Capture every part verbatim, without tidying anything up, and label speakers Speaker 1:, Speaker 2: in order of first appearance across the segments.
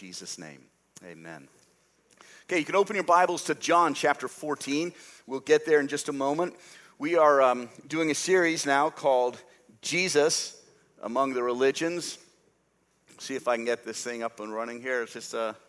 Speaker 1: Jesus' name, amen. Okay, you can open your Bibles to John chapter fourteen. We'll get there in just a moment. We are um, doing a series now called Jesus Among the Religions. See if I can get this thing up and running here. It's just, uh,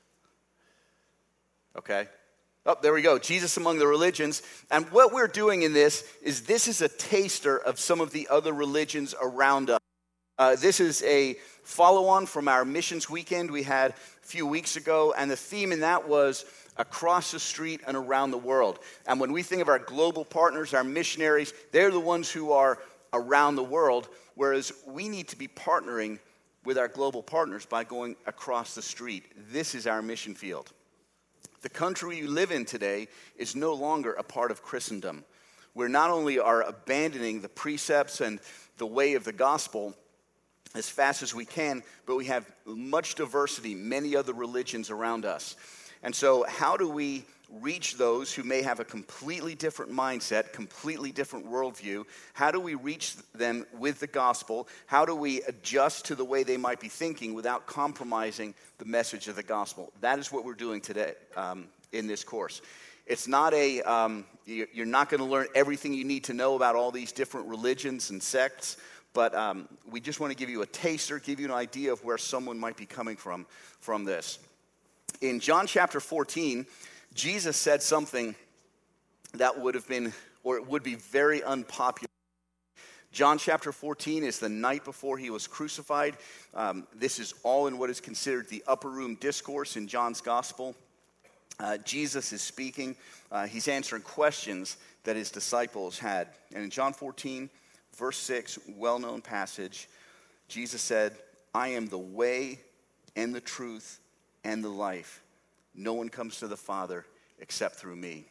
Speaker 1: okay. Oh, there we go. Jesus Among the Religions. And what we're doing in this is this is a taster of some of the other religions around us. Uh, this is a follow-on from our missions weekend we had a few weeks ago, and the theme in that was across the street and around the world. And when we think of our global partners, our missionaries, they're the ones who are around the world, whereas we need to be partnering with our global partners by going across the street. This is our mission field. The country you live in today is no longer a part of Christendom. We not only are abandoning the precepts and the way of the gospel as fast as we can, but we have much diversity, many other religions around us. And so how do we reach those who may have a completely different mindset, completely different worldview? How do we reach them with the gospel? How do we adjust to the way they might be thinking without compromising the message of the gospel? That is what we're doing today um, in this course. It's not a, um, you're not going to learn everything you need to know about all these different religions and sects, but um, we just want to give you a taster, give you an idea of where someone might be coming from from this. In John chapter fourteen, Jesus said something that would have been, or it would be very unpopular. John chapter fourteen is the night before he was crucified. Um, this is all in what is considered the upper room discourse in John's gospel. Uh, Jesus is speaking. Uh, he's answering questions that his disciples had. And in John fourteen, verse six, well-known passage, Jesus said, "I am the way and the truth and the life. No one comes to the Father except through me."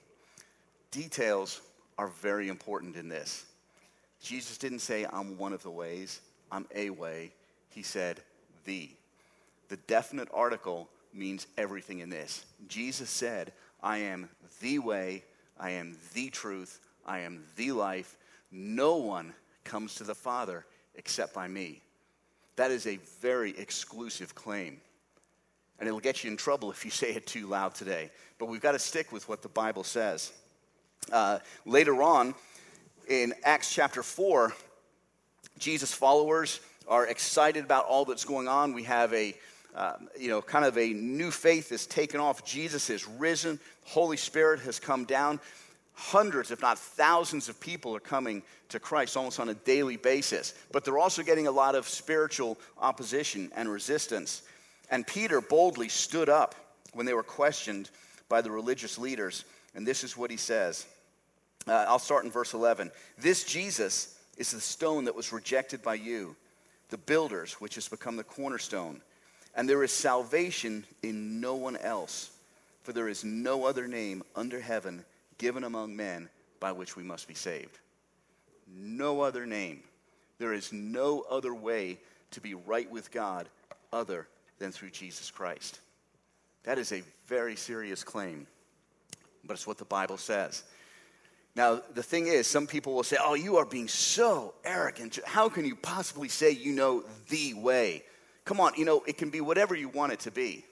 Speaker 1: Details are very important in this. Jesus didn't say, "I'm one of the ways, I'm a way." He said, "the." The definite article means everything in this. Jesus said, "I am the way, I am the truth, I am the life. No one comes to the Father except by me." That is a very exclusive claim. And it'll get you in trouble if you say it too loud today. But we've got to stick with what the Bible says. Uh, later on, in Acts chapter four, Jesus' followers are excited about all that's going on. We have a, uh, you know, kind of a new faith is taken off. Jesus is risen. Holy Spirit has come down. Hundreds, if not thousands of people are coming to Christ almost on a daily basis. But they're also getting a lot of spiritual opposition and resistance. And Peter boldly stood up when they were questioned by the religious leaders. And this is what he says. Uh, I'll start in verse eleven. "This Jesus is the stone that was rejected by you, the builders, which has become the cornerstone. And there is salvation in no one else. For there is no other name under heaven given among men by which we must be saved." No other name. There is no other way to be right with God other than through Jesus Christ. That is a very serious claim, but it's what the Bible says. Now, the thing is, some people will say, "Oh, you are being so arrogant. How can you possibly say you know the way?" Come on, you know, it can be whatever you want it to be.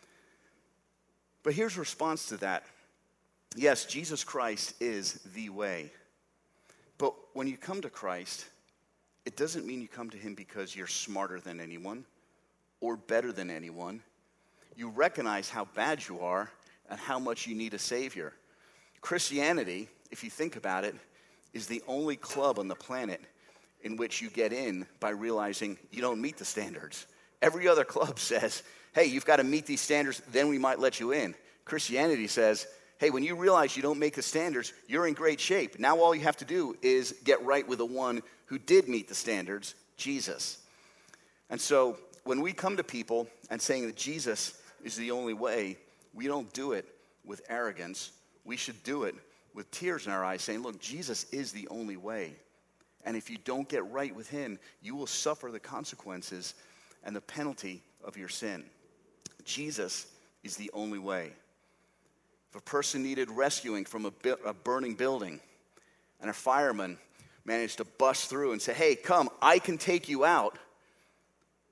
Speaker 1: But here's a response to that. Yes, Jesus Christ is the way. But when you come to Christ, it doesn't mean you come to him because you're smarter than anyone or better than anyone. You recognize how bad you are and how much you need a Savior. Christianity, if you think about it, is the only club on the planet in which you get in by realizing you don't meet the standards. Every other club says, "Hey, you've got to meet these standards, then we might let you in." Christianity says, "Hey, when you realize you don't make the standards, you're in great shape. Now all you have to do is get right with the one who did meet the standards, Jesus." And so when we come to people and saying that Jesus is the only way, we don't do it with arrogance. We should do it with tears in our eyes, saying, "Look, Jesus is the only way. And if you don't get right with him, you will suffer the consequences and the penalty of your sin." Jesus is the only way. If a person needed rescuing from a, bu- a burning building and a fireman managed to bust through and say, "Hey, come, I can take you out,"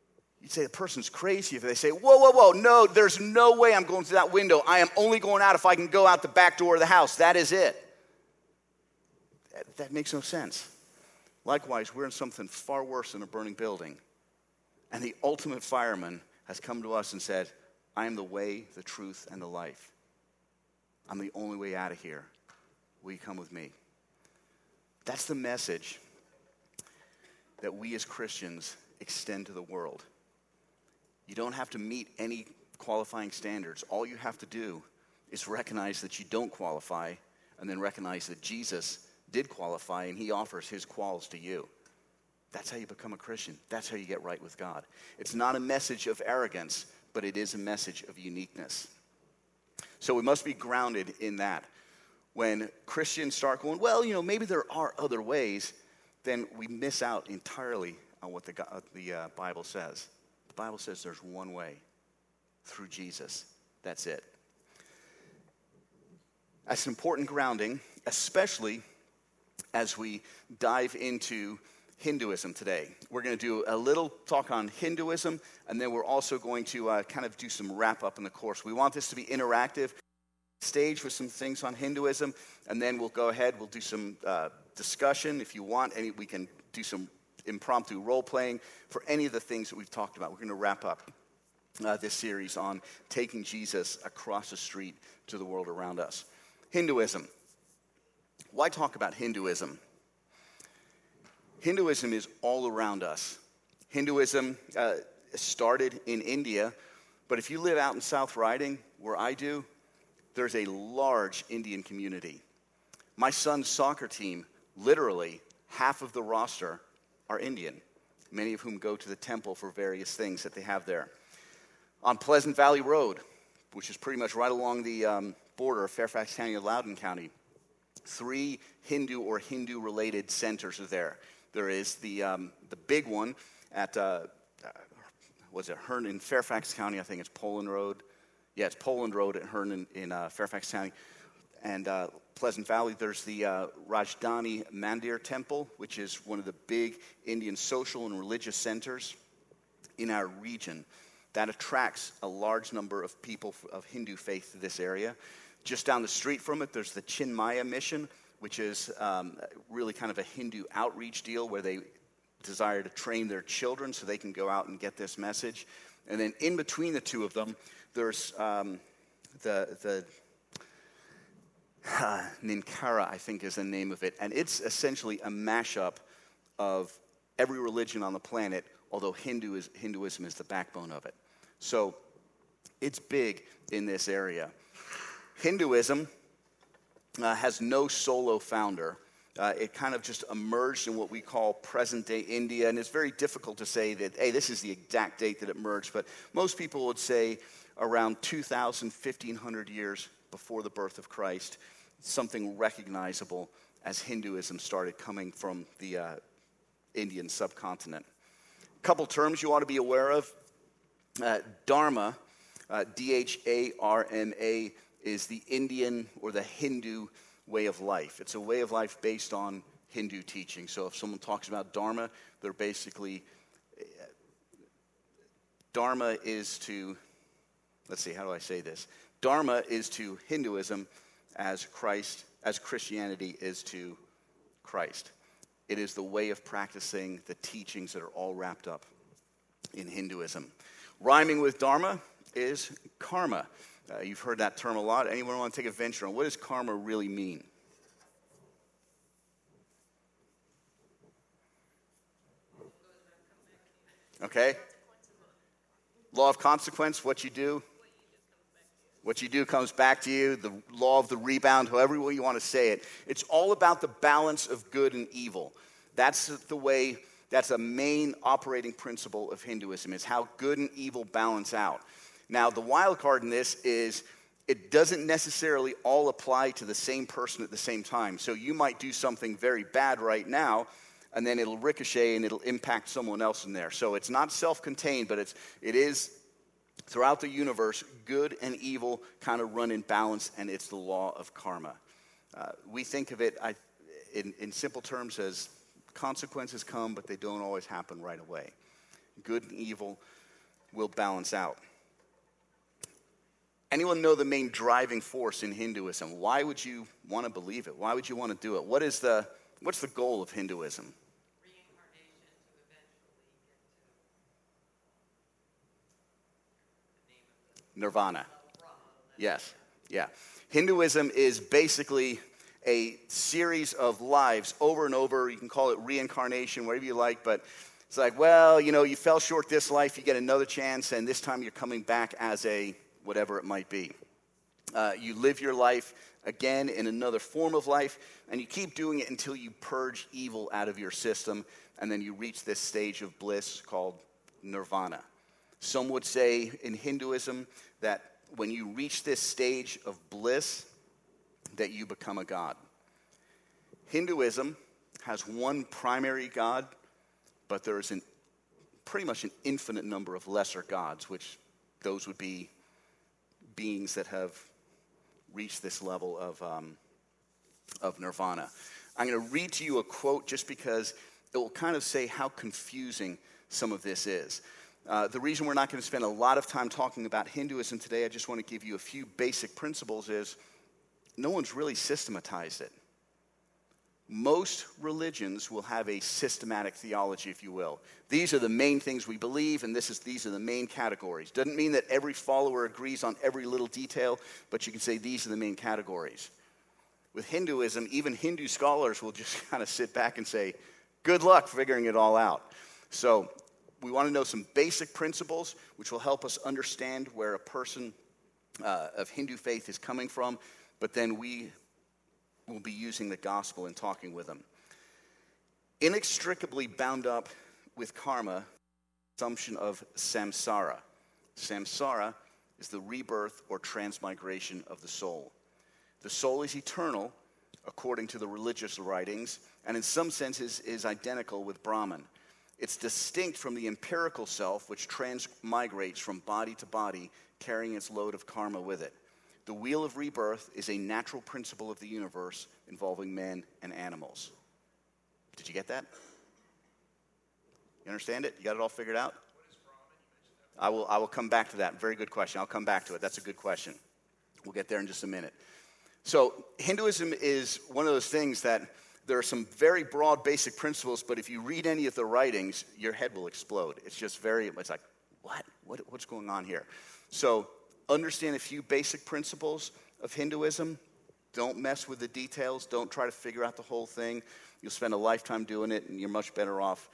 Speaker 1: You'd say the person's crazy if they say, whoa, whoa, whoa, no, there's no way I'm going through that window. I am only going out if I can go out the back door of the house. That is it. That, that makes no sense. Likewise, we're in something far worse than a burning building. And the ultimate fireman has come to us and said, I am the way, the truth, and the life. I'm the only way out of here. Will you come with me? That's the message that we as Christians extend to the world. You don't have to meet any qualifying standards. All you have to do is recognize that you don't qualify, and then recognize that Jesus did qualify, and he offers his quals to you. That's how you become a Christian. That's how you get right with God. It's not a message of arrogance, but it is a message of uniqueness. So we must be grounded in that. When Christians start going, well, you know, maybe there are other ways, then we miss out entirely on what the, the uh, Bible says. The Bible says there's one way, through Jesus. That's it. That's important grounding, especially as we dive into Hinduism today. We're going to do a little talk on Hinduism, and then we're also going to uh, kind of do some wrap up in the course. We want this to be interactive, stage with some things on Hinduism, and then we'll go ahead, we'll do some uh, discussion. If you want, any, we can do some impromptu role-playing for any of the things that we've talked about. We're going to wrap up uh, this series on taking Jesus across the street to the world around us. Hinduism. Why talk about Hinduism? Hinduism is all around us. Hinduism uh, started in India, but if you live out in South Riding, where I do, there's a large Indian community. My son's soccer team, literally half of the roster are Indian, many of whom go to the temple for various things that they have there. On Pleasant Valley Road, which is pretty much right along the um, border of Fairfax County and Loudoun County, three Hindu or Hindu-related centers are there. There is the um, the big one at, uh, uh, was it Hearn in Fairfax County? I think it's Poland Road. Yeah, it's Poland Road at Hearn in, in uh, Fairfax County. And uh, Pleasant Valley, there's the uh, Rajdhani Mandir Temple, which is one of the big Indian social and religious centers in our region. That attracts a large number of people of Hindu faith to this area. Just down the street from it, there's the Chinmaya Mission, which is um, really kind of a Hindu outreach deal where they desire to train their children so they can go out and get this message. And then in between the two of them, there's um, the the uh, Ninkara, I think is the name of it. And it's essentially a mashup of every religion on the planet, although Hindu is, Hinduism is the backbone of it. So it's big in this area. Hinduism uh, has no solo founder. Uh, it kind of just emerged in what we call present-day India, and it's very difficult to say that, hey, this is the exact date that it emerged, but most people would say around two thousand, fifteen hundred years before the birth of Christ, something recognizable as Hinduism started coming from the uh, Indian subcontinent. A couple terms you ought to be aware of. Uh, Dharma, uh, D H A R M A, is the Indian or the Hindu way of life. It's a way of life based on Hindu teaching. So if someone talks about Dharma, they're basically, uh, Dharma is to, let's see, how do I say this? Dharma is to Hinduism as Christ, as Christianity is to Christ. It is the way of practicing the teachings that are all wrapped up in Hinduism. Rhyming with Dharma is karma. Uh, you've heard that term a lot. Anyone want to take a venture on what does karma really mean? Okay. Law of consequence, what you do. What you do comes back to you. The law of the rebound, however you want to say it. It's all about the balance of good and evil. That's the way, that's a main operating principle of Hinduism, is how good and evil balance out. Now, the wild card in this is it doesn't necessarily all apply to the same person at the same time. So you might do something very bad right now, and then it'll ricochet and it'll impact someone else in there. So it's not self-contained, but it's, it is, throughout the universe, good and evil kind of run in balance, and it's the law of karma. Uh, we think of it I, in, in simple terms as consequences come, but they don't always happen right away. Good and evil will balance out. Anyone know the main driving force in Hinduism? Why would you want to believe it? Why would you want to do it? What is the, what's the goal of Hinduism?
Speaker 2: Reincarnation to eventually get to the name of the
Speaker 1: Nirvana.
Speaker 2: Brahma.
Speaker 1: Yes, yeah. Hinduism is basically a series of lives over and over. You can call it reincarnation, whatever you like, but it's like, well, you know, you fell short this life, you get another chance, and this time you're coming back as a whatever it might be. Uh, you live your life again in another form of life, and you keep doing it until you purge evil out of your system, and then you reach this stage of bliss called nirvana. Some would say in Hinduism that when you reach this stage of bliss, that you become a god. Hinduism has one primary god, but there is an, pretty much an infinite number of lesser gods, which those would be beings that have reached this level of, um, of nirvana. I'm going to read to you a quote just because it will kind of say how confusing some of this is. Uh, the reason we're not going to spend a lot of time talking about Hinduism today, I just want to give you a few basic principles, is no one's really systematized it. Most religions will have a systematic theology, if you will. These are the main things we believe, and this is these are the main categories. Doesn't mean that every follower agrees on every little detail, but you can say these are the main categories. With Hinduism, even Hindu scholars will just kind of sit back and say, good luck figuring it all out. So we want to know some basic principles, which will help us understand where a person uh, of Hindu faith is coming from, but then we will be using the gospel and talking with them. Inextricably bound up with karma, assumption of samsara. Samsara is the rebirth or transmigration of the soul. The soul is eternal, according to the religious writings, and in some senses is identical with Brahman. It's distinct from the empirical self, which transmigrates from body to body, carrying its load of karma with it. The wheel of rebirth is a natural principle of the universe involving men and animals. Did you get that? You understand it? You got it all figured out?
Speaker 2: What is Brahman? You mentioned that.
Speaker 1: I will, I will come back to that. Very good question. I'll come back to it. That's a good question. We'll get there in just a minute. So Hinduism is one of those things that there are some very broad basic principles, but if you read any of the writings, your head will explode. It's just very, it's like, what? what what's going on here? So understand a few basic principles of Hinduism. Don't mess with the details. Don't try to figure out the whole thing. You'll spend a lifetime doing it, and you're much better off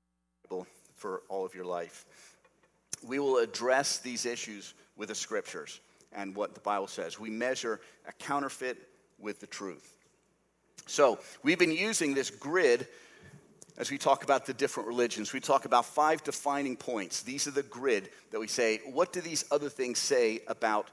Speaker 1: for all of your life. We will address these issues with the scriptures and what the Bible says. We measure a counterfeit with the truth. So we've been using this grid as we talk about the different religions. We talk about five defining points. These are the grid that we say, what do these other things say about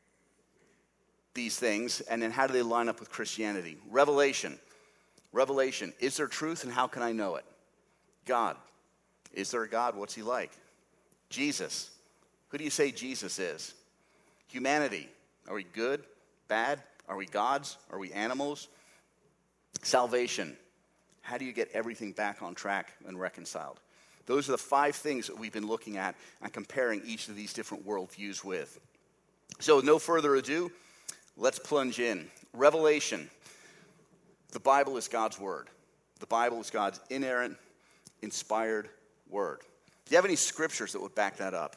Speaker 1: these things? And then how do they line up with Christianity? Revelation. Revelation. Is there truth, and how can I know it? God. Is there a God? What's he like? Jesus. Who do you say Jesus is? Humanity. Are we good? Bad? Are we gods? Are we animals? Salvation. How do you get everything back on track and reconciled? Those are the five things that we've been looking at and comparing each of these different worldviews with. So with no further ado, let's plunge in. Revelation. The Bible is God's word. The Bible is God's inerrant, inspired word. Do you have any scriptures that would back that up?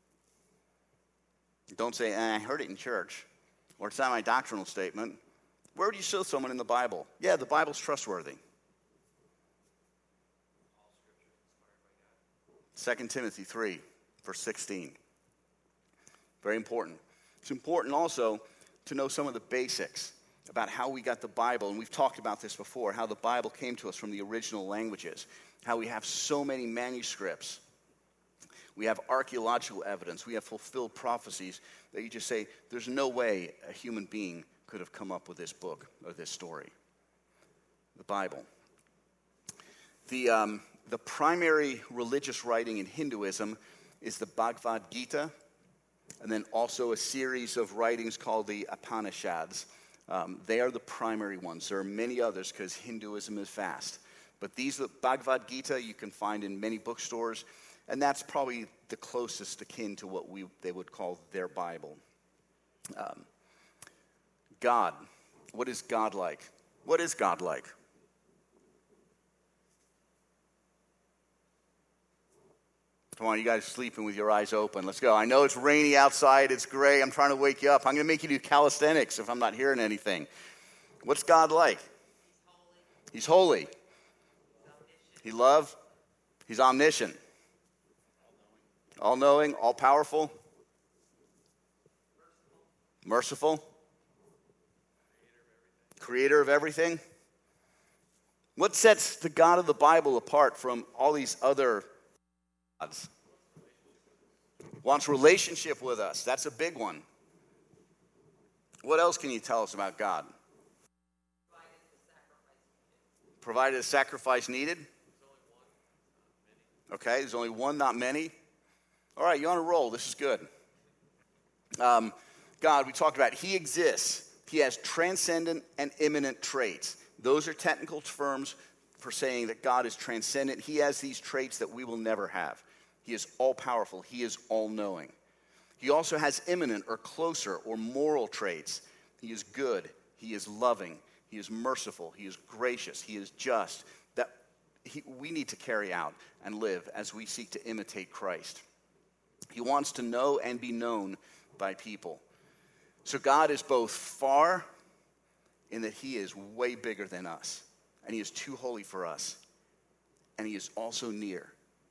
Speaker 1: Don't say, eh, I heard it in church, or it's not my doctrinal statement. Where would you show someone in the Bible? Yeah, the Bible's trustworthy. Second Timothy three, verse sixteen. Very important. It's important also to know some of the basics about how we got the Bible, and we've talked about this before, how the Bible came to us from the original languages, how we have so many manuscripts. We have archaeological evidence. We have fulfilled prophecies that you just say, there's no way a human being could have come up with this book or this story. The Bible. The, um, the primary religious writing in Hinduism is the Bhagavad Gita, and then also a series of writings called the Upanishads. Um, they are the primary ones. There are many others because Hinduism is vast. But these, the Bhagavad Gita, you can find in many bookstores. And that's probably the closest akin to what we they would call their Bible. Um, God. What is God like? What is God like? Come on, you guys are sleeping with your eyes open. Let's go. I know it's rainy outside. It's gray. I'm trying to wake you up. I'm going to make you do calisthenics if I'm not hearing anything. What's God like? He's holy. He's holy. He loves. He's omniscient. All-knowing, all-powerful. Merciful. Creator of everything. What sets the God of the Bible apart from all these other gods? Wants relationship with us. That's a big one. What else can you tell us about God? Provided a sacrifice needed. Okay, there's only one, not many. All right, you're on a roll. This is good. Um, God, we talked about, he exists. He has transcendent and immanent traits. Those are technical terms for saying that God is transcendent. He has these traits that we will never have. He is all-powerful. He is all-knowing. He also has immanent or closer or moral traits. He is good. He is loving. He is merciful. He is gracious. He is just. That he, we need to carry out and live as we seek to imitate Christ. He wants to know and be known by people. So God is both far in that he is way bigger than us, and he is too holy for us, and he is also near.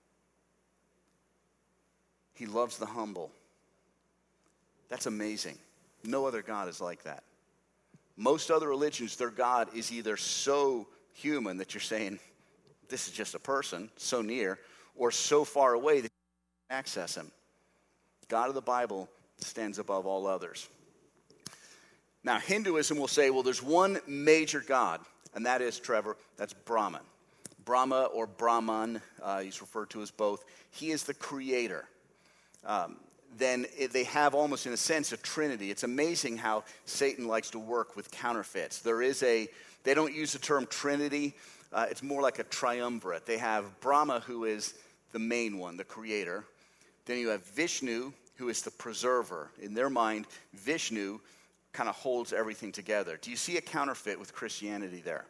Speaker 1: He loves the humble. That's amazing. No other God is like that. Most other religions, their God is either so human that you're saying, this is just a person, so near, or so far away that you can't access him. God of the Bible stands above all others. Now, Hinduism will say, well, there's one major God, and that is, Trevor, that's Brahman. Brahma or Brahman, uh, he's referred to as both. He is the creator. Um, then it, they have almost, in a sense, a trinity. It's amazing how Satan likes to work with counterfeits. There is a, they don't use the term trinity. Uh, it's more like a triumvirate. They have Brahma, who is the main one, the creator. Then you have Vishnu, who is the preserver. In their mind, Vishnu kind of holds everything together. Do you see a counterfeit with Christianity there?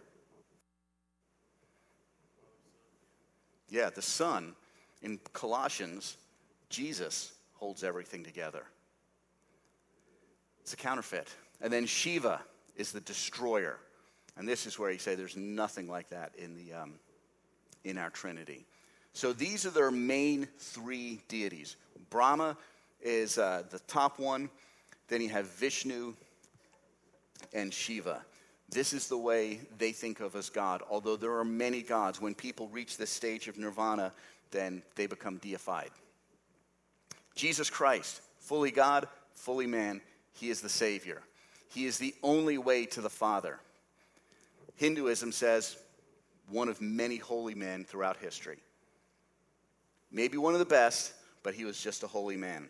Speaker 1: Yeah, the Son. In Colossians, Jesus holds everything together. It's a counterfeit. And then Shiva is the destroyer. And this is where you say there's nothing like that in the um, in our Trinity. So these are their main three deities. Brahma is uh, the top one. Then you have Vishnu and Shiva. This is the way they think of as God. Although there are many gods, when people reach this stage of nirvana, then they become deified. Jesus Christ, fully God, fully man, he is the Savior. He is the only way to the Father. Hinduism says one of many holy men throughout history. Maybe one of the best, but he was just a holy man.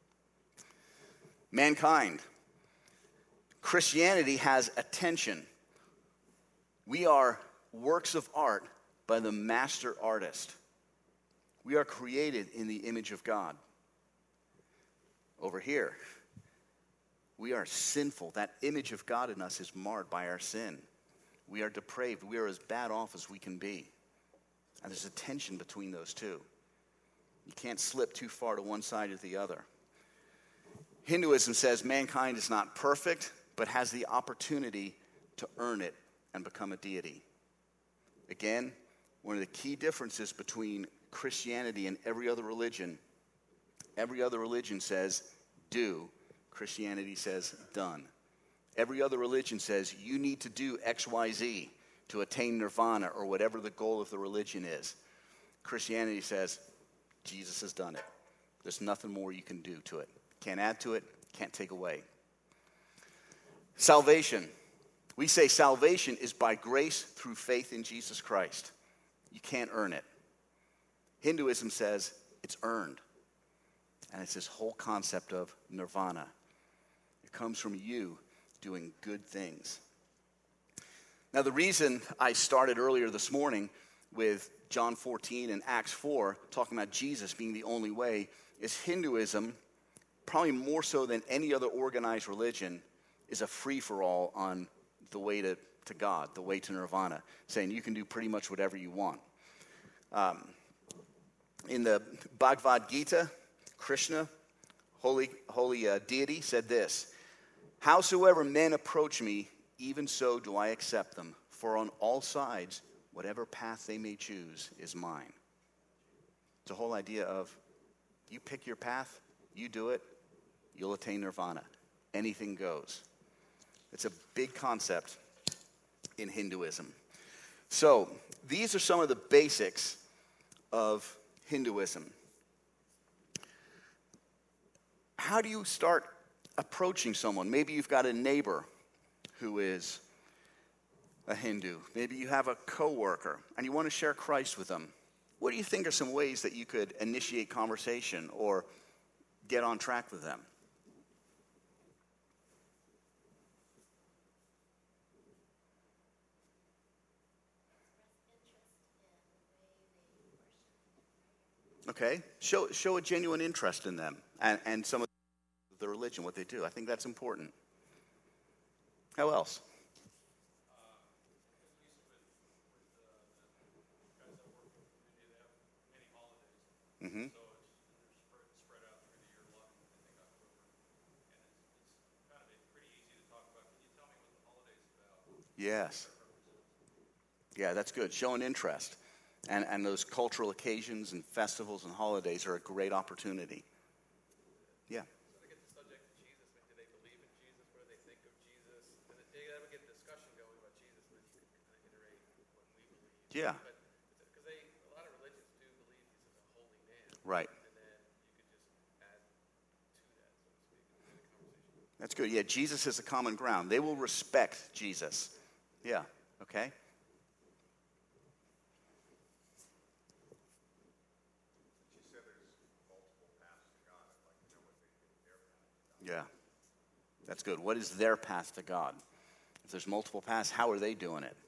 Speaker 1: Mankind. Christianity has attention. We are works of art by the master artist. We are created in the image of God. Over here, we are sinful. That image of God in us is marred by our sin. We are depraved. We are as bad off as we can be. And there's a tension between those two. You can't slip too far to one side or the other. Hinduism says mankind is not perfect, but has the opportunity to earn it and become a deity. Again, one of the key differences between Christianity and every other religion, every other religion says do, Christianity says done. Every other religion says you need to do X Y Z to attain nirvana or whatever the goal of the religion is. Christianity says Jesus has done it. There's nothing more you can do to it. Can't add to it, can't take away. Salvation. We say salvation is by grace through faith in Jesus Christ. You can't earn it. Hinduism says it's earned. And it's this whole concept of nirvana. It comes from you doing good things. Now, the reason I started earlier this morning with John fourteen and Acts four, talking about Jesus being the only way, is Hinduism, probably more so than any other organized religion, is a free-for-all on the way to, to God, the way to nirvana, saying you can do pretty much whatever you want. Um, in the Bhagavad Gita, Krishna, holy, holy uh, deity, said this: "Howsoever men approach me, even so do I accept them. For on all sides, whatever path they may choose is mine." It's the whole idea of you pick your path, you do it, you'll attain nirvana. Anything goes. It's a big concept in Hinduism. So these are some of the basics of Hinduism. How do you start approaching someone? Maybe you've got a neighbor who is a Hindu. Maybe you have a coworker and you want to share Christ with them. What do you think are some ways that you could initiate conversation or get on track with them? Okay, show show a genuine interest in them and, and some of the religion, what they do. I think that's important. How else? Mm-hmm.
Speaker 3: So it's spread, spread out through the year, a lot, I think October, and it's, it's kind of a pretty easy to talk about. Can you tell me what the holiday's about?
Speaker 1: Yes. Yeah, that's good. Showing interest. And and those cultural occasions and festivals and holidays are a great opportunity. Yeah.
Speaker 3: So to get the subject of Jesus, I mean, do they believe in Jesus? What do they think of Jesus? And they have a good discussion going about Jesus, and then you can kind of iterate what we believe.
Speaker 1: Yeah.
Speaker 3: But because they, a lot of religions do believe he's a holy man.
Speaker 1: Right.
Speaker 3: And then you could just add to that, so to speak, in the conversation.
Speaker 1: That's good. Yeah, Jesus is a common ground. They will respect Jesus. Yeah. Okay. Yeah, that's good. What is their path to God? If there's multiple paths, how are they doing it?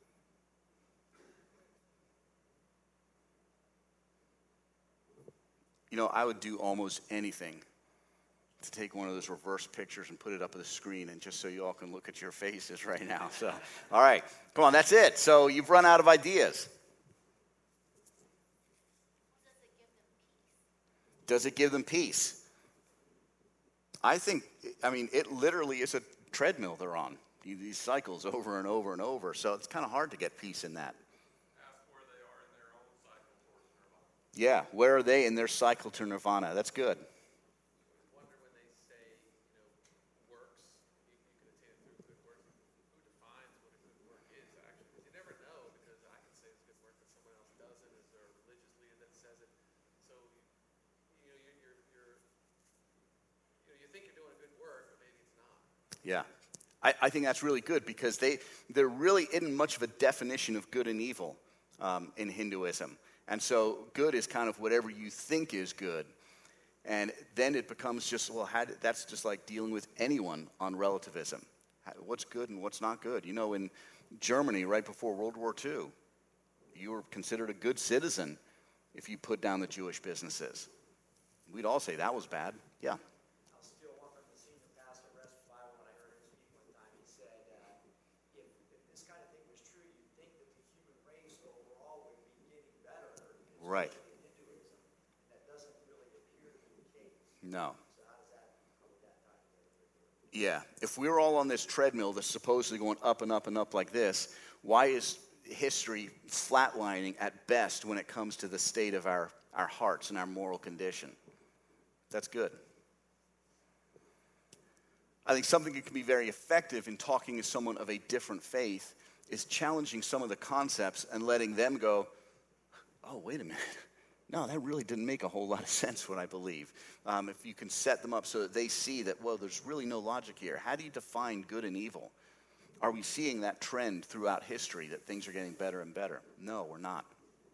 Speaker 1: You know, I would do almost anything to take one of those reverse pictures and put it up on the screen, and just so you all can look at your faces right now. So, all right, come on, that's it. So you've run out of ideas. Does it give them peace? I think, I mean, it literally is a treadmill they're on. These cycles over and over and over. So it's kind of hard to get peace in that.
Speaker 3: Ask where they are in their own cycle towards nirvana.
Speaker 1: Yeah, where are they in their cycle to nirvana? That's good.
Speaker 3: I wonder when they say, you know, works, you, you can attain it through good works. Who defines what a good work is, actually? Because you never know, because I can say it's good work that someone else doesn't. Is there a religious leader that says it? So, you know, you're, you're, you're you know, you think you're doing a good work, but maybe it's not.
Speaker 1: Yeah. I, I think that's really good because they there really isn't much of a definition of good and evil um, in Hinduism. And so good is kind of whatever you think is good. And then it becomes just, well, how did, that's just like dealing with anyone on relativism. How, what's good and what's not good? You know, in Germany, right before World War Two, you were considered a good citizen if you put down the Jewish businesses. We'd all say that was bad. Yeah.
Speaker 4: I'll steal one from the senior pastor of Rest Bible when I heard him speak one time. He said, uh, if, if this kind of thing was true, you'd think that the human race overall would be getting better.
Speaker 1: Right.
Speaker 4: In Hinduism, that doesn't really appear to be the case.
Speaker 1: No.
Speaker 4: So how does that, how would that tie together?
Speaker 1: Yeah. If we're all on this treadmill that's supposedly going up and up and up like this, why is history flatlining at best when it comes to the state of our, our hearts and our moral condition? That's good. I think something that can be very effective in talking to someone of a different faith is challenging some of the concepts and letting them go, oh, wait a minute. No, that really didn't make a whole lot of sense, what I believe. Um, if you can set them up so that they see that, well, there's really no logic here. How do you define good and evil? Are we seeing that trend throughout history that things are getting better and better? No, we're not.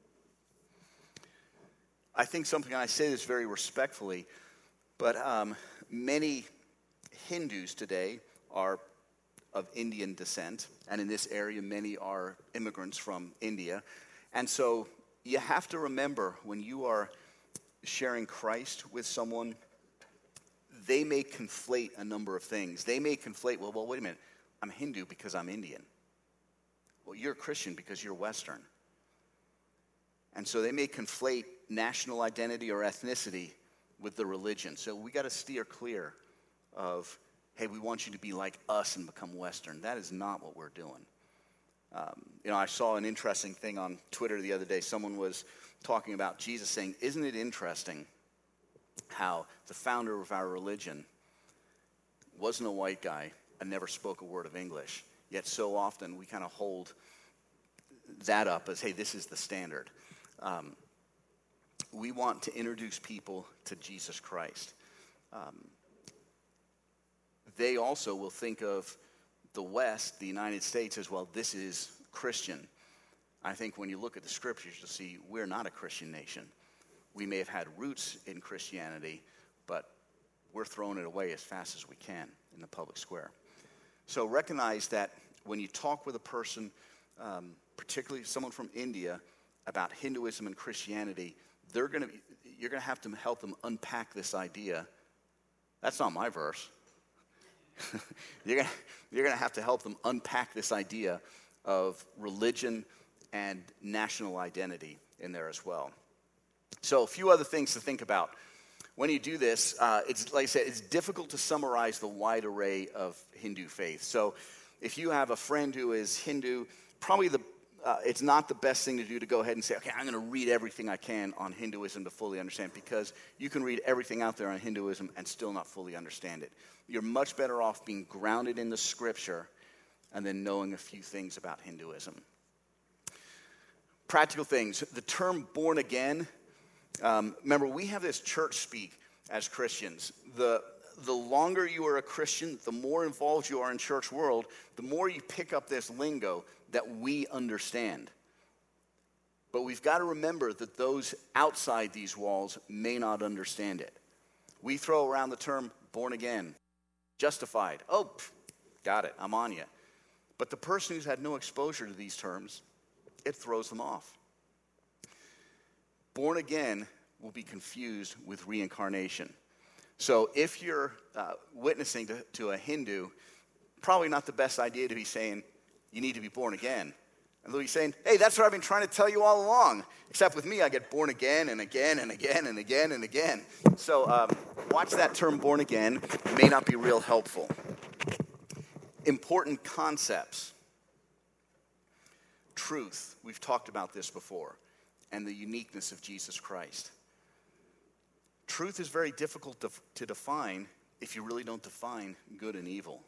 Speaker 1: I think something, and I say this very respectfully, but um, many Hindus today are of Indian descent, and in this area, many are immigrants from India. And so you have to remember when you are sharing Christ with someone, they may conflate a number of things. They may conflate, well, well, wait a minute, I'm Hindu because I'm Indian. Well, you're a Christian because you're Western. And so they may conflate national identity or ethnicity with the religion. So we got to steer clear of, hey, we want you to be like us and become Western. That is not what we're doing. Um, you know, I saw an interesting thing on Twitter the other day. Someone was talking about Jesus saying, isn't it interesting how the founder of our religion wasn't a white guy and never spoke a word of English, yet so often we kind of hold that up as, hey, this is the standard. Um, we want to introduce people to Jesus Christ. Um, they also will think of the West, the United States, as, well, this is Christian. I think when you look at the scriptures, you'll see we're not a Christian nation. We may have had roots in Christianity, but we're throwing it away as fast as we can in the public square. So recognize that when you talk with a person, um, particularly someone from India, about Hinduism and Christianity, they're going to you're going to have to help them unpack this idea. That's not my verse. you're going you're going to have to help them unpack this idea of religion and national identity in there as well. So a few other things to think about. When you do this, uh, it's like I said, it's difficult to summarize the wide array of Hindu faith. So if you have a friend who is Hindu, probably the uh, it's not the best thing to do to go ahead and say, okay, I'm going to read everything I can on Hinduism to fully understand, because you can read everything out there on Hinduism and still not fully understand it. You're much better off being grounded in the scripture and then knowing a few things about Hinduism. Practical things. The term born again, um, remember, we have this church speak as Christians. The the longer you are a Christian, the more involved you are in church world, the more you pick up this lingo that we understand. But we've got to remember that those outside these walls may not understand it. We throw around the term born again, justified. Oh, pff, got it, I'm on you. But the person who's had no exposure to these terms, it throws them off. Born again will be confused with reincarnation. So if you're uh, witnessing to, to a Hindu, probably not the best idea to be saying, you need to be born again. And they'll be saying, hey, that's what I've been trying to tell you all along. Except with me, I get born again and again and again and again and again. So um, watch that term born again. It may not be real helpful. Important concepts. Truth. We've talked about this before. And the uniqueness of Jesus Christ. Truth is very difficult to, to define if you really don't define good and evil.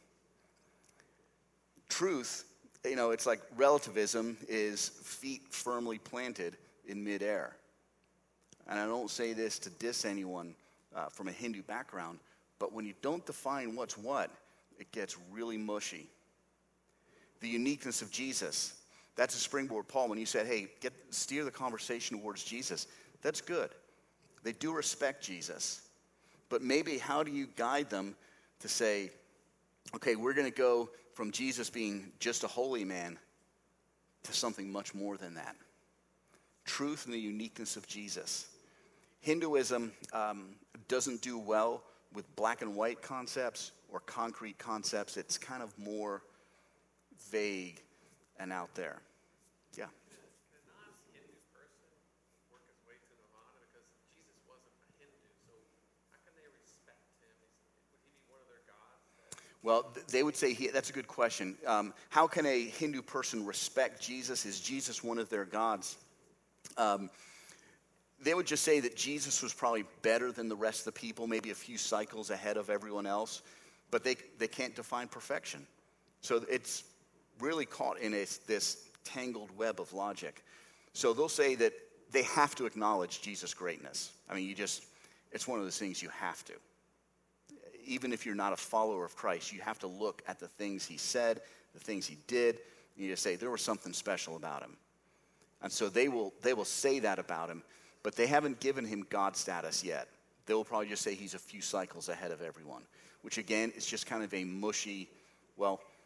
Speaker 1: Truth, you know, it's like relativism is feet firmly planted in midair. And I don't say this to diss anyone uh, from a Hindu background, but when you don't define what's what, it gets really mushy. The uniqueness of Jesus, that's a springboard, Paul, when you said, hey, get steer the conversation towards Jesus. That's good. They do respect Jesus. But maybe how do you guide them to say, okay, we're going to go from Jesus being just a holy man to something much more than that. Truth and the uniqueness of Jesus. Hinduism um, doesn't do well with black and white concepts or concrete concepts. It's kind of more vague and out there. Yeah.
Speaker 3: Can a non-Hindu person work his way to Nirvana? Because Jesus wasn't a Hindu, so how can they respect him? Would he be one of their gods?
Speaker 1: Well, they would say, he, that's a good question. Um, how can a Hindu person respect Jesus? Is Jesus one of their gods? Um, they would just say that Jesus was probably better than the rest of the people, maybe a few cycles ahead of everyone else, but they, they can't define perfection. So it's really caught in a, this tangled web of logic. So they'll say that they have to acknowledge Jesus' greatness. I mean, you just, it's one of those things you have to. Even if you're not a follower of Christ, you have to look at the things he said, the things he did, and you just say, there was something special about him. And so they will they will say that about him, but they haven't given him God status yet. They will probably just say he's a few cycles ahead of everyone, which again is just kind of a mushy, well,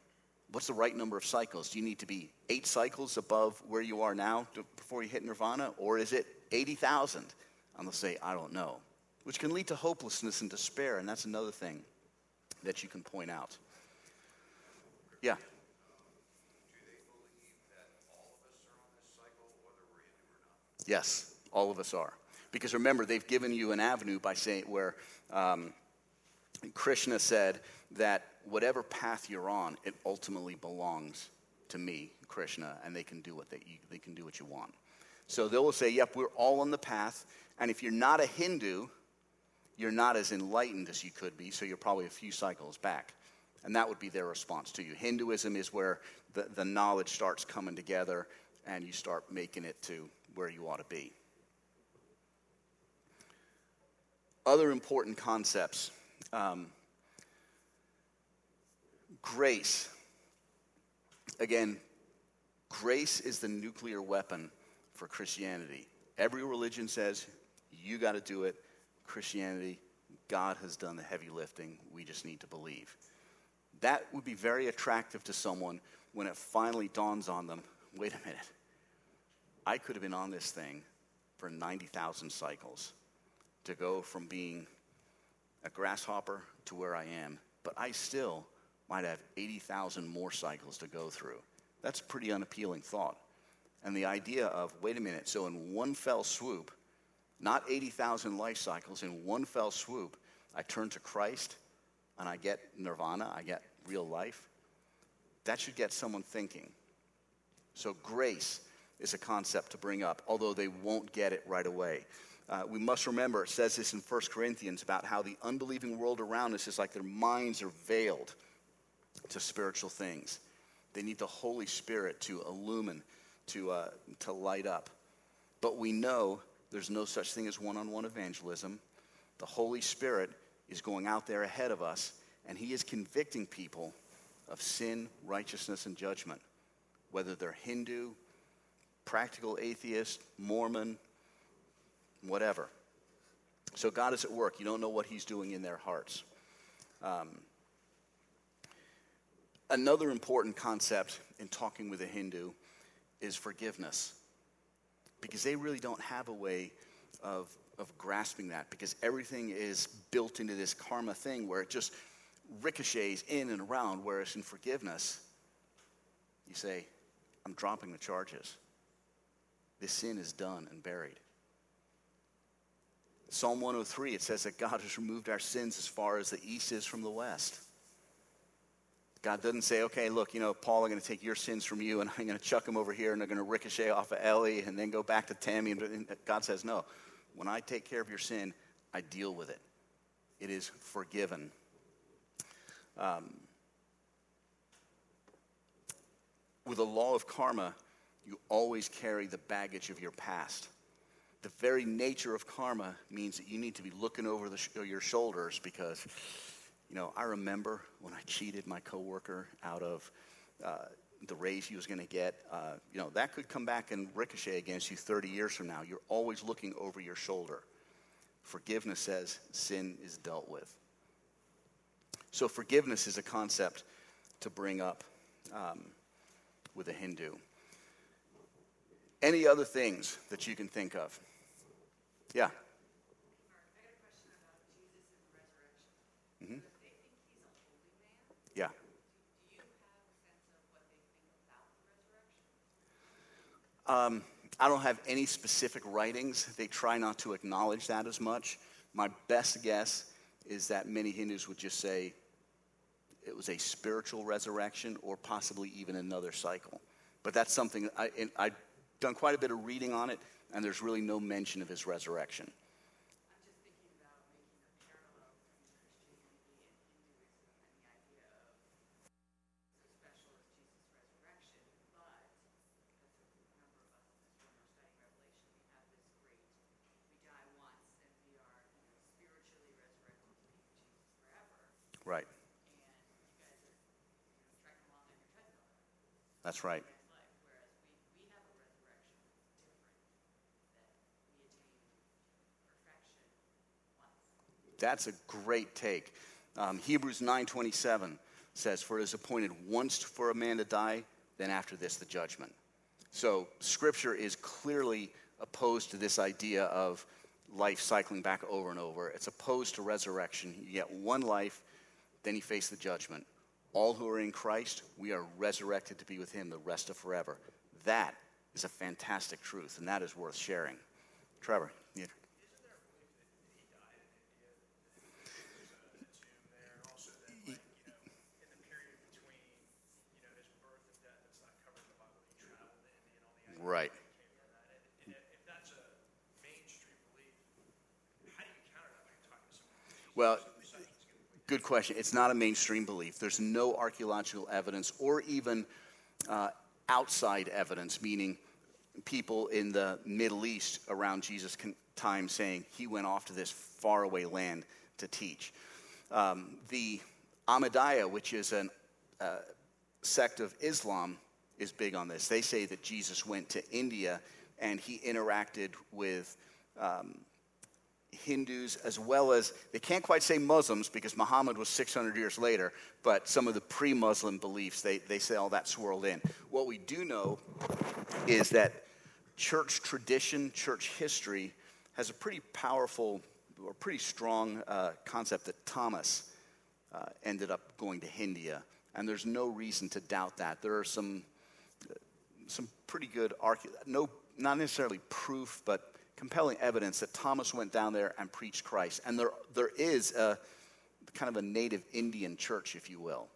Speaker 1: what's the right number of cycles? Do you need to be eight cycles above where you are now to, before you hit nirvana? Or is it eighty thousand? And they'll say, I don't know, which can lead to hopelessness and despair. And that's another thing that you can point out. Yeah.
Speaker 5: Do they believe that all of us are on this cycle, whether we're Hindu or not?
Speaker 1: Yes, all of us are. Because remember, they've given you an avenue by saying where um, Krishna said that whatever path you're on, it ultimately belongs to me, Krishna, and they can do what they, you, they can do what you want. So they will say, yep, we're all on the path, and if you're not a Hindu, you're not as enlightened as you could be, so you're probably a few cycles back. And that would be their response to you. Hinduism is where the, the knowledge starts coming together, and you start making it to where you ought to be. Other important concepts. Um, grace. Again, grace is the nuclear weapon for Christianity. Every religion says, you got to do it. Christianity, God has done the heavy lifting. We just need to believe. That would be very attractive to someone when it finally dawns on them, wait a minute, I could have been on this thing for ninety thousand cycles to go from being a grasshopper to where I am, but I still might have eighty thousand more cycles to go through. That's a pretty unappealing thought. And the idea of, wait a minute, so in one fell swoop, not eighty thousand life cycles, in one fell swoop, I turn to Christ and I get nirvana, I get real life. That should get someone thinking. So grace is a concept to bring up, although they won't get it right away. Uh, we must remember, it says this in First Corinthians, about how the unbelieving world around us is like their minds are veiled to spiritual things. They need the Holy Spirit to illumine, to, uh, to light up. But we know there's no such thing as one-on-one evangelism. The Holy Spirit is going out there ahead of us, and he is convicting people of sin, righteousness, and judgment, whether they're Hindu, practical atheist, Mormon, whatever. So God is at work. You don't know what he's doing in their hearts. Um, another important concept in talking with a Hindu is forgiveness, because they really don't have a way of, of grasping that, because everything is built into this karma thing where it just ricochets in and around, whereas in forgiveness, you say, I'm dropping the charges. This sin is done and buried. Psalm one oh three, it says that God has removed our sins as far as the east is from the west. God doesn't say, okay, look, you know, Paul, I'm going to take your sins from you and I'm going to chuck them over here and they're going to ricochet off of Ellie and then go back to Tammy. And God says, no, when I take care of your sin, I deal with it. It is forgiven. Um, with the law of karma, you always carry the baggage of your past. The very nature of karma means that you need to be looking over the sh- your shoulders because, you know, I remember when I cheated my coworker out of uh, the raise he was going to get. Uh, you know, that could come back and ricochet against you thirty years from now. You're always looking over your shoulder. Forgiveness says sin is dealt with. So forgiveness is a concept to bring up um, with a Hindu. Any other things that you can think of? Yeah.
Speaker 2: Mark, I got a question about Jesus and the resurrection.
Speaker 1: Mm-hmm.
Speaker 2: So if they think he's a holy man,
Speaker 1: Yeah.
Speaker 2: do you have a sense of what they think about the resurrection?
Speaker 1: Um, I don't have any specific writings. They try not to acknowledge that as much. My best guess is that many Hindus would just say it was a spiritual resurrection or possibly even another cycle. But that's something, I, I've done quite a bit of reading on it, and there's really no mention of his resurrection.
Speaker 2: I'm just thinking about making a parallel between Christianity and Hinduism and the idea of so special as Jesus' resurrection, but as a number of us in this room are studying Revelation, we have this great, we die once and we are, you know, spiritually resurrected to be with Jesus forever.
Speaker 1: Right.
Speaker 2: And you guys are, you know, trekking along on your treadmill.
Speaker 1: That's right.
Speaker 2: Next life, whereas we, we have a resurrection that's different, that we attain perfection once.
Speaker 1: That's a great take. Um, Hebrews nine twenty-seven says, "For it is appointed once for a man to die, then after this the judgment." So Scripture is clearly opposed to this idea of life cycling back over and over. It's opposed to resurrection. You get one life, then you face the judgment. All who are in Christ, we are resurrected to be with him the rest of forever. That is a fantastic truth, and that is worth sharing. Trevor. Yeah.
Speaker 6: Isn't there a belief that he died in India? That there's a, a tomb there, and also that, like, you know, in the period between, you know, his birth and death, it's not covered in the Bible. He traveled to India and all the ideas
Speaker 1: Right.
Speaker 6: that came from that. And, and if that's a mainstream belief, how do you counter that when you're talking to someone?
Speaker 1: Well, good question. It's not a mainstream belief. There's no archaeological evidence or even uh, outside evidence, meaning people in the Middle East around Jesus' time saying he went off to this faraway land to teach. Um, the Ahmadiyya, which is a uh, sect of Islam, is big on this. They say that Jesus went to India and he interacted with um, Hindus as well as, they can't quite say Muslims because Muhammad was six hundred years later, but some of the pre-Muslim beliefs, they, they say all that swirled in. What we do know is that church tradition, church history has a pretty powerful or pretty strong uh, concept that Thomas uh, ended up going to India, and there's no reason to doubt that. There are some some pretty good, archae- no, not necessarily proof, but compelling evidence that Thomas went down there and preached Christ. And there, there is a kind of a native Indian church, if you will.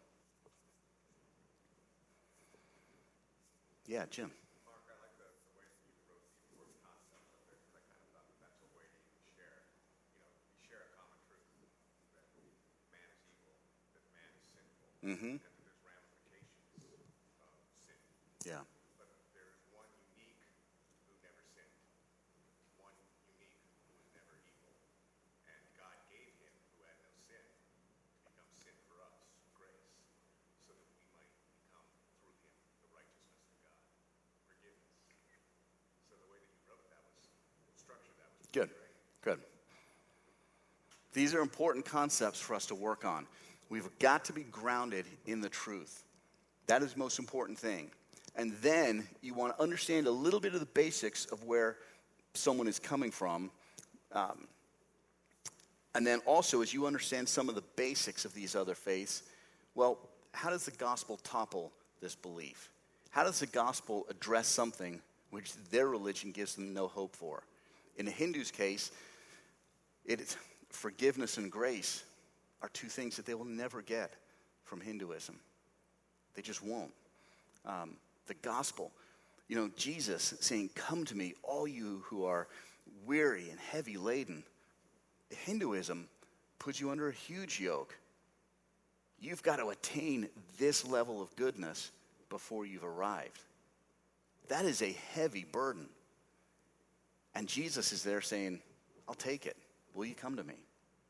Speaker 1: Yeah, Jim.
Speaker 5: Mark, I like the, the way you wrote the word concept up there, because I kind of thought that that's a way to even share, you know, you share a common truth, that man is evil, that man is sinful,
Speaker 1: Mm-hmm.
Speaker 5: and that there's ramifications of sin.
Speaker 1: Yeah.
Speaker 5: But there's one unique who never sinned, one unique who was never evil, and God gave him who had no sin to become sin for us, grace, so that we might become through him the righteousness of God, forgiveness. So the way that you wrote that was structured, that was
Speaker 1: Good,
Speaker 5: great.
Speaker 1: good. These are important concepts for us to work on. We've got to be grounded in the truth. That is the most important thing. And then you want to understand a little bit of the basics of where someone is coming from. Um, and then also, as you understand some of the basics of these other faiths, well, how does the gospel topple this belief? How does the gospel address something which their religion gives them no hope for? In a Hindu's case, it is forgiveness and grace are two things that they will never get from Hinduism. They just won't. Um, the gospel, you know, Jesus saying, "Come to me, all you who are weary and heavy laden." Hinduism puts you under a huge yoke. You've got to attain this level of goodness before you've arrived. That is a heavy burden. And Jesus is there saying, "I'll take it. Will you come to me?"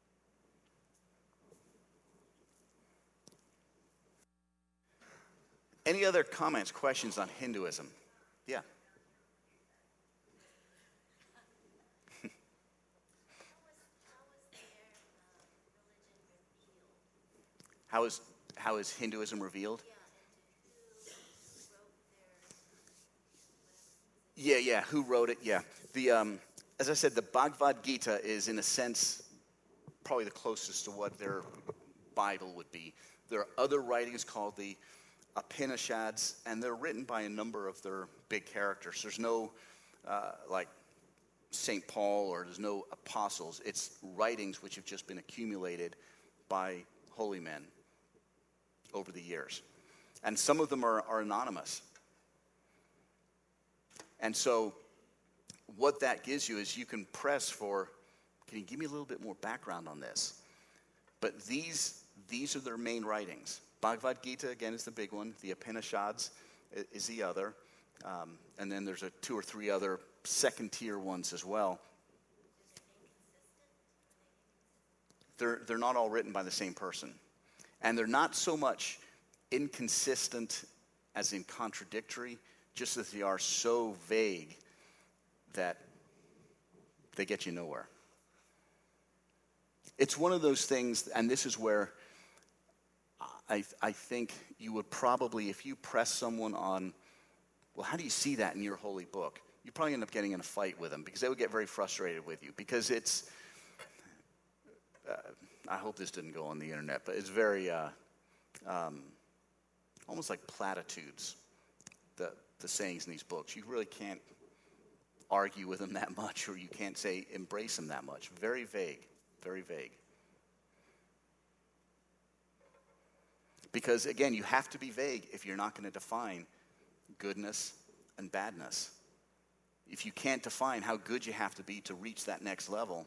Speaker 1: Any other comments, questions on Hinduism? Yeah. How is how is Hinduism revealed? Yeah, yeah. Who wrote it? Yeah. The um, as I said, the Bhagavad Gita is in a sense probably the closest to what their Bible would be. There are other writings called the Upanishads, and they're written by a number of their big characters. There's no uh, like Saint Paul, or there's no apostles. It's writings which have just been accumulated by holy men over the years. And some of them are, are anonymous. And so what that gives you is you can press for, can you give me a little bit more background on this? But these these are their main writings. Bhagavad Gita, again, is the big one. The Upanishads is the other. Um, and then there's a two or three other second-tier ones as well. They're, they're not all written by the same person. And they're not so much inconsistent as in contradictory, just that they are so vague that they get you nowhere. It's one of those things, and this is where I, I think you would probably, if you press someone on, well, how do you see that in your holy book? You probably end up getting in a fight with them because they would get very frustrated with you because it's, uh, I hope this didn't go on the internet, but it's very, uh, um, almost like platitudes, the, the sayings in these books. You really can't argue with them that much, or you can't say embrace them that much. Very vague, very vague. Because, again, you have to be vague if you're not going to define goodness and badness. If you can't define how good you have to be to reach that next level.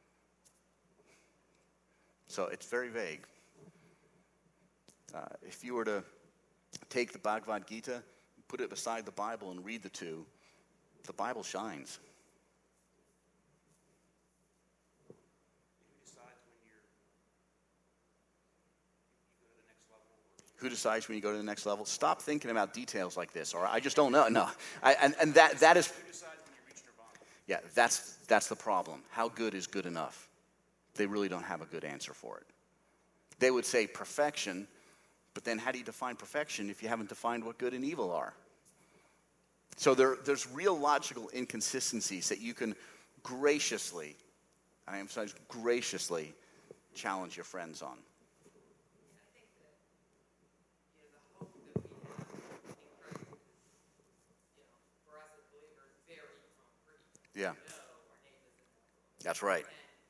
Speaker 1: So it's very vague. Uh, if you were to take the Bhagavad Gita, put it beside the Bible and read the two, the Bible shines. Who decides when you go to the next level? Stop thinking about details like this, or I just don't know. No, I, and and that that is. Who decides when you reach nirvana? Yeah, that's that's the problem. How good is good enough? They really don't have a good answer for it. They would say perfection, but then how do you define perfection if you haven't defined what good and evil are? So there, there's real logical inconsistencies that you can graciously, I emphasize graciously, challenge your friends on. Yeah. That's right.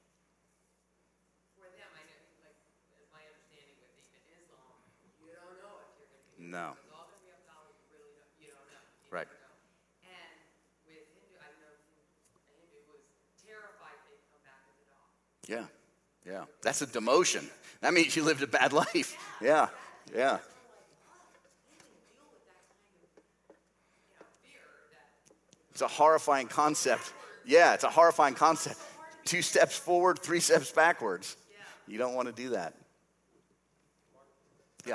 Speaker 2: For them, I know, like, as my understanding with even Islam, you don't know if you're going to be.
Speaker 1: No.
Speaker 2: It's all going to be up to Allah. You really don't. You don't know. You
Speaker 1: Right.
Speaker 2: never know. And with Hindu, I know a Hindu was terrified they'd come back as a dog.
Speaker 1: Yeah. Yeah. That's a demotion. That means you lived a bad life. Yeah. Yeah. It's a horrifying concept. Yeah, it's a horrifying concept. Two steps forward, three steps backwards. You don't want to do that. Yeah.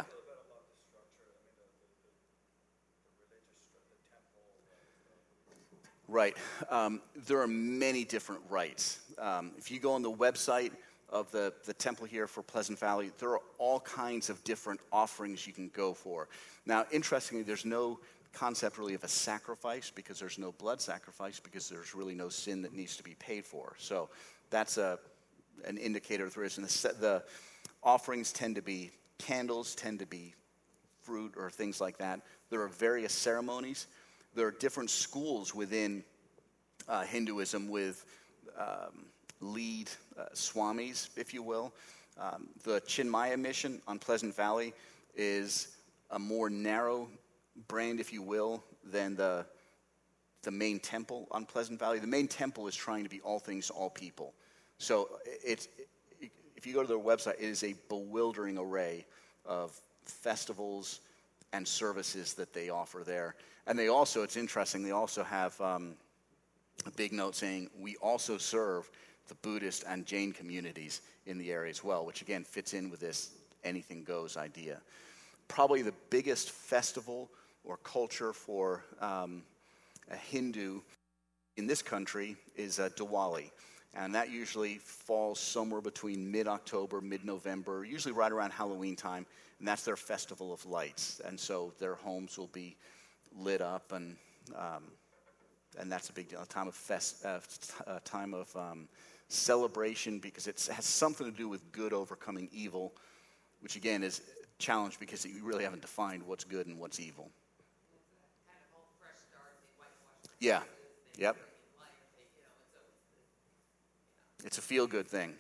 Speaker 1: Right. Um, there are many different rites. Um, if you go on the website of the, the temple here for Pleasant Valley, there are all kinds of different offerings you can go for. Now, interestingly, there's no concept really of a sacrifice because there's no blood sacrifice because there's really no sin that needs to be paid for. So that's a an indicator there is. And the, the offerings tend to be candles, tend to be fruit or things like that. There are various ceremonies. There are different schools within uh, Hinduism with um, lead uh, swamis, if you will. Um, the Chinmaya mission on Pleasant Valley is a more narrow brand, if you will, than the the main temple on Pleasant Valley. The main temple is trying to be all things to all people. So it's, it, if you go to their website, it is a bewildering array of festivals and services that they offer there. And they also, it's interesting, they also have um, a big note saying, we also serve the Buddhist and Jain communities in the area as well, which again fits in with this anything goes idea. Probably the biggest festival or culture for um, a Hindu in this country is uh, Diwali. And that usually falls somewhere between mid-October, mid-November, usually right around Halloween time. And that's their festival of lights. And so their homes will be lit up, and um, and that's a big deal. A time of fest, uh, a time of um, celebration because it has something to do with good overcoming evil, which again is a challenge because you really haven't defined what's good and what's evil.
Speaker 2: Kind of whole fresh start, they whitewash the
Speaker 1: Yeah.
Speaker 2: houses, they
Speaker 1: Yep.
Speaker 2: bring in light, they, you know, it's always the,
Speaker 1: It's a feel-good thing.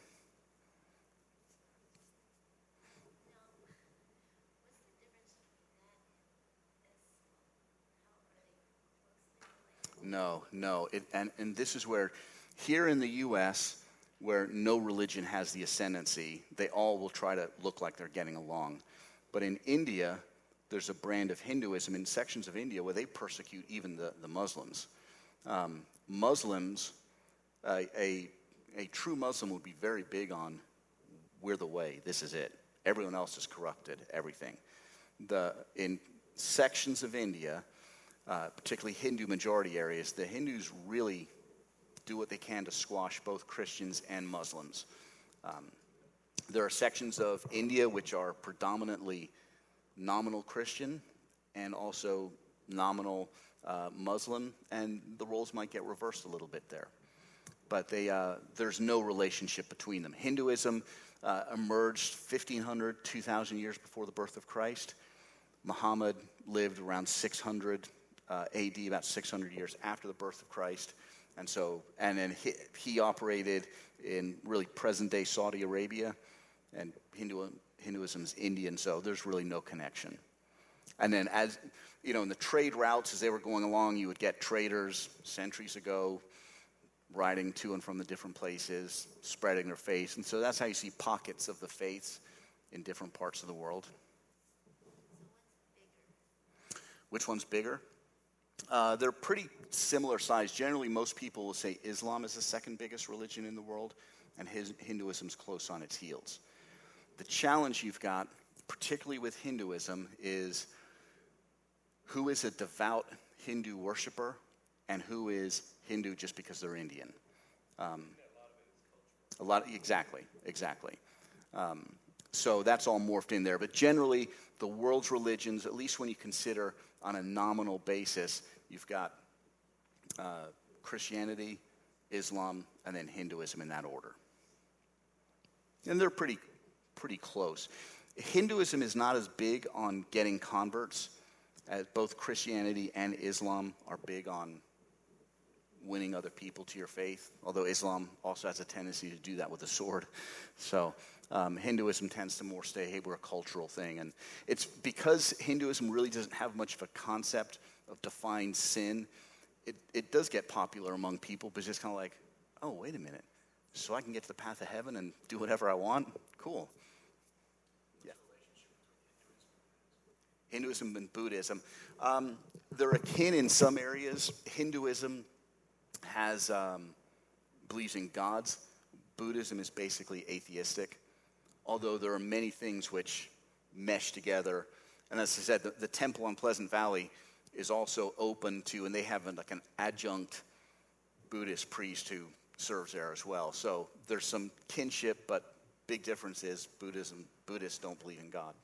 Speaker 1: No, no. It, and, and this is where, here in the U S, where no religion has the ascendancy, they all will try to look like they're getting along. But in India, there's a brand of Hinduism in sections of India where they persecute even the, the Muslims. Um, Muslims, uh, a, a true Muslim would be very big on, we're the way, this is it. Everyone else is corrupted, everything. The, in sections of India, uh, particularly Hindu majority areas, the Hindus really do what they can to squash both Christians and Muslims. Um, There are sections of India which are predominantly nominal Christian and also nominal uh, Muslim, and the roles might get reversed a little bit there. But they, uh, there's no relationship between them. Hinduism uh, emerged fifteen hundred, two thousand years before the birth of Christ. Muhammad lived around six hundred uh, A D, about six hundred years after the birth of Christ. And so, and then he, he operated in really present-day Saudi Arabia, and Hindu, Hinduism is Indian, so there's really no connection. And then as, you know, in the trade routes, as they were going along, you would get traders centuries ago riding to and from the different places, spreading their faith. And so that's how you see pockets of the faiths in different parts of the world. Which one's bigger? Uh, they're pretty similar size. Generally, most people will say Islam is the second biggest religion in the world, and his, Hinduism's close on its heels. The challenge you've got, particularly with Hinduism, is who is a devout Hindu worshiper and who is Hindu just because they're Indian. Um, a lot, of, exactly, exactly. Um, so that's all morphed in there. But generally, the world's religions, at least when you consider on a nominal basis, you've got uh, Christianity, Islam, and then Hinduism in that order. And they're pretty, pretty close. Hinduism is not as big on getting converts, as both Christianity and Islam are big on winning other people to your faith, although Islam also has a tendency to do that with a sword. So um, Hinduism tends to more stay, hey, we're a cultural thing. And it's because Hinduism really doesn't have much of a concept of defined sin, it, it does get popular among people, but it's just kind of like, oh, wait a minute. So I can get to the path of heaven and do whatever I want? Cool. Yeah. Hinduism and Buddhism. Um, they're akin in some areas. Hinduism has um, believes in gods. Buddhism is basically atheistic, although there are many things which mesh together. And as I said, the, the temple on Pleasant Valley is also open to, and they have like an adjunct Buddhist priest who serves there as well. So there's some kinship, but big difference is Buddhism. Buddhists don't believe in God.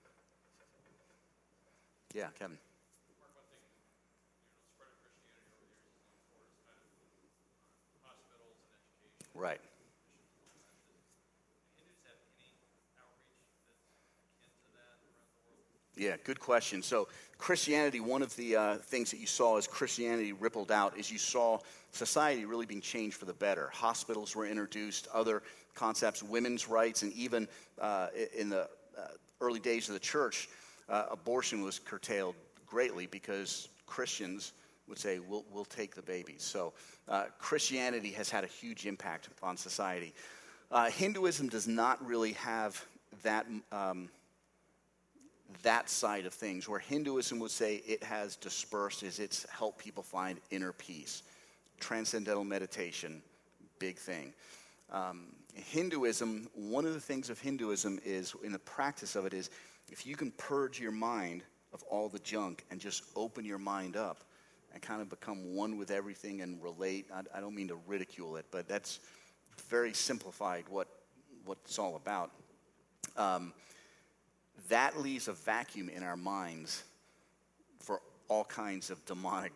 Speaker 1: Yeah, Kevin.
Speaker 3: Mark, one thing, you know, spread of Christianity over the years is known for is kind of uh, hospitals and education.
Speaker 1: Right.
Speaker 3: Hindus have any outreach that's akin to that around the world?
Speaker 1: Yeah, good question. So Christianity, one of the uh, things that you saw as Christianity rippled out is you saw society really being changed for the better. Hospitals were introduced, other concepts, women's rights, and even uh, in the uh, early days of the church, uh, abortion was curtailed greatly because Christians would say, we'll, we'll take the babies. So uh, Christianity has had a huge impact on society. Uh, Hinduism does not really have that um, that side of things, where Hinduism would say it has dispersed is it's helped people find inner peace. Transcendental meditation, big thing. Um, Hinduism, one of the things of Hinduism is, in the practice of it is, if you can purge your mind of all the junk and just open your mind up and kind of become one with everything and relate, I, I don't mean to ridicule it, but that's very simplified what, what it's all about. Um, that leaves a vacuum in our minds for all kinds of demonic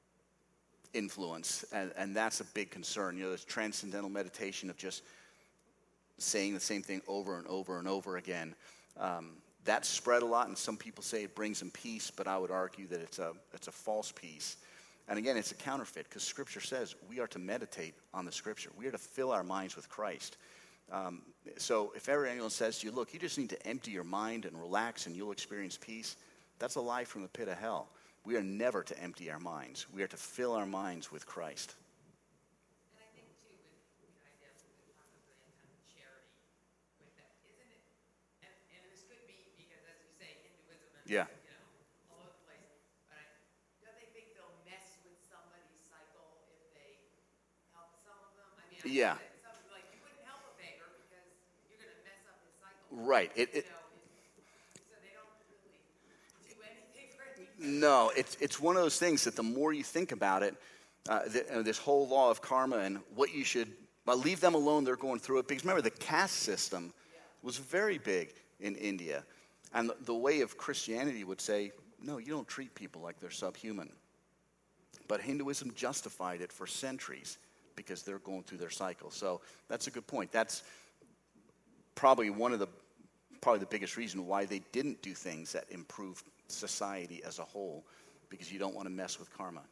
Speaker 1: influence, and, and that's a big concern. You know, this transcendental meditation of just saying the same thing over and over and over again. Um, that's spread a lot, and some people say it brings them peace, but I would argue that it's a it's a false peace. And again, it's a counterfeit, because Scripture says we are to meditate on the Scripture. We are to fill our minds with Christ. Um, so if ever anyone says to you, look, you just need to empty your mind and relax and you'll experience peace, that's a lie from the pit of hell. We are never to empty our minds. We are to fill our minds with Christ.
Speaker 2: And I think, too, with the idea of the concept of kind of charity with that, isn't it, and, and this could be because, as you say, Hinduism and,
Speaker 1: Yeah.
Speaker 2: you know, all over the place, but I, don't they think they'll mess with somebody's cycle if they help some of them? I mean, I
Speaker 1: Yeah.
Speaker 2: think that some, like, you wouldn't help a beggar because you're going to mess up his cycle.
Speaker 1: Right. It, it,
Speaker 2: You know, it's, so they don't really do anything for anybody.
Speaker 1: no, it's, it's one of those things that the more you think about it, uh, th- uh, this whole law of karma and what you should, well, leave them alone, they're going through it. Because remember, the caste system was very big in India. And the, the way of Christianity would say, no, you don't treat people like they're subhuman. But Hinduism justified it for centuries because they're going through their cycle. So that's a good point. That's probably one of the, probably the biggest reason why they didn't do things that improve society as a whole, because you don't want to mess with karma.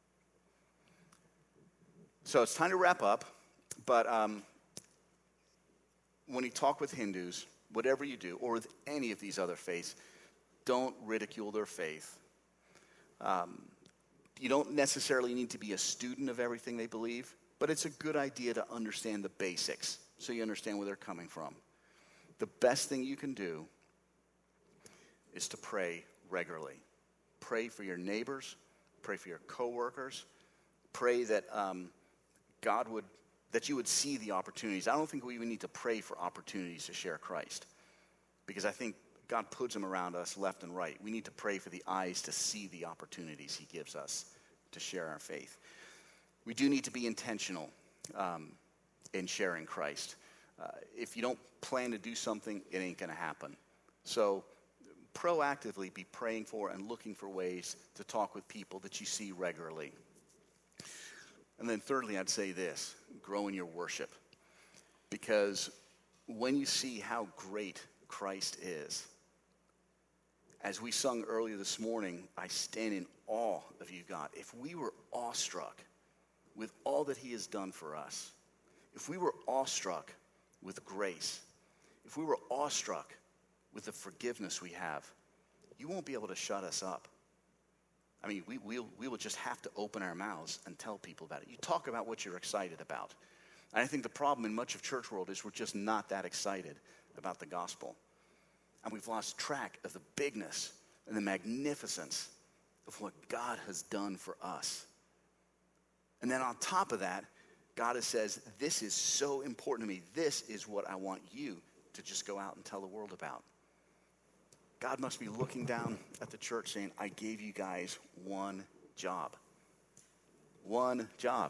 Speaker 1: So it's time to wrap up, but um, when you talk with Hindus, whatever you do, or with any of these other faiths, don't ridicule their faith. Um, you don't necessarily need to be a student of everything they believe, but it's a good idea to understand the basics so you understand where they're coming from. The best thing you can do is to pray regularly. Pray for your neighbors, pray for your coworkers, pray that um, God would, that you would see the opportunities. I don't think we even need to pray for opportunities to share Christ, because I think God puts them around us left and right. We need to pray for the eyes to see the opportunities he gives us to share our faith. We do need to be intentional um, in sharing Christ. Uh, if you don't plan to do something, it ain't going to happen. So proactively be praying for and looking for ways to talk with people that you see regularly. And then thirdly, I'd say this: grow in your worship. Because when you see how great Christ is, as we sung earlier this morning, I stand in awe of you, God. If we were awestruck with all that he has done for us, if we were awestruck with grace, if we were awestruck with the forgiveness we have, you won't be able to shut us up. I mean, we, we'll, we will just have to open our mouths and tell people about it. You talk about what you're excited about. And I think the problem in much of church world is we're just not that excited about the gospel. And we've lost track of the bigness and the magnificence of what God has done for us. And then on top of that, God says, this is so important to me. This is what I want you to just go out and tell the world about. God must be looking down at the church saying, I gave you guys one job. One job.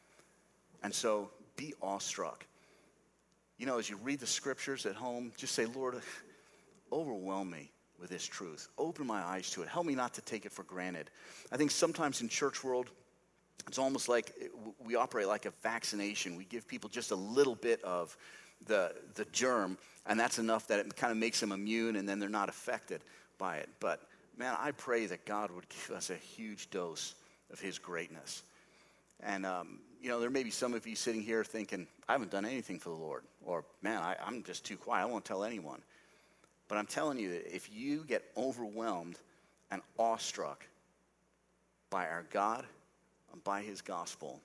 Speaker 1: And so be awestruck. You know, as you read the scriptures at home, just say, Lord, overwhelm me with this truth. Open my eyes to it. Help me not to take it for granted. I think sometimes in church world, it's almost like we operate like a vaccination. We give people just a little bit of the the germ, and that's enough that it kind of makes them immune, and then they're not affected by it. But, man, I pray that God would give us a huge dose of his greatness. And, um, you know, there may be some of you sitting here thinking, I haven't done anything for the Lord. Or, man, I, I'm just too quiet. I won't tell anyone. But I'm telling you that if you get overwhelmed and awestruck by our God and by his gospel,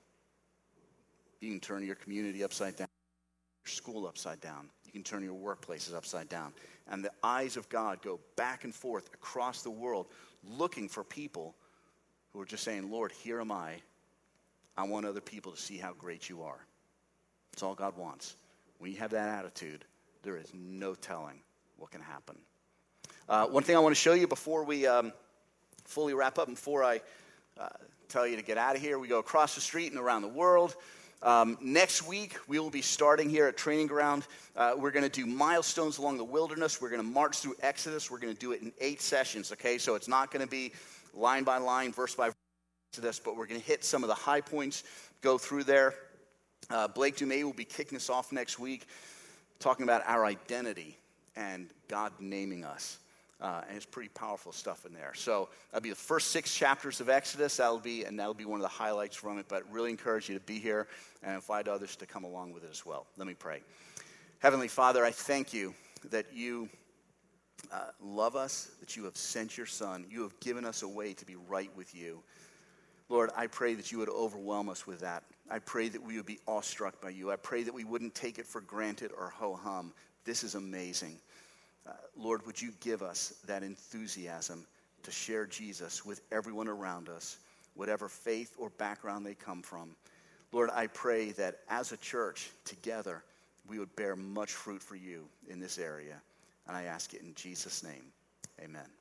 Speaker 1: you can turn your community upside down, your school upside down. You can turn your workplaces upside down. And the eyes of God go back and forth across the world looking for people who are just saying, Lord, here am I. I want other people to see how great you are. That's all God wants. When you have that attitude, there is no telling what can happen. Uh, one thing I want to show you before we um, fully wrap up, and before I uh, tell you to get out of here, we go across the street and around the world. Um, next week, we will be starting here at Training Ground. Uh, we're going to do milestones along the wilderness. We're going to march through Exodus. We're going to do it in eight sessions, okay? So it's not going to be line by line, verse by verse, Exodus, but we're going to hit some of the high points, go through there. Uh, Blake Dumais will be kicking us off next week, talking about our identity and God naming us. Uh, and it's pretty powerful stuff in there. So that'll be the first six chapters of Exodus. That'll be, and that'll be one of the highlights from it. But really encourage you to be here and invite others to come along with it as well. Let me pray. Heavenly Father, I thank you that you uh, love us, that you have sent your Son. You have given us a way to be right with you. Lord, I pray that you would overwhelm us with that. I pray that we would be awestruck by you. I pray that we wouldn't take it for granted or ho-hum. This is amazing. Uh, Lord, would you give us that enthusiasm to share Jesus with everyone around us, whatever faith or background they come from. Lord, I pray that as a church together, we would bear much fruit for you in this area. And I ask it in Jesus' name. Amen.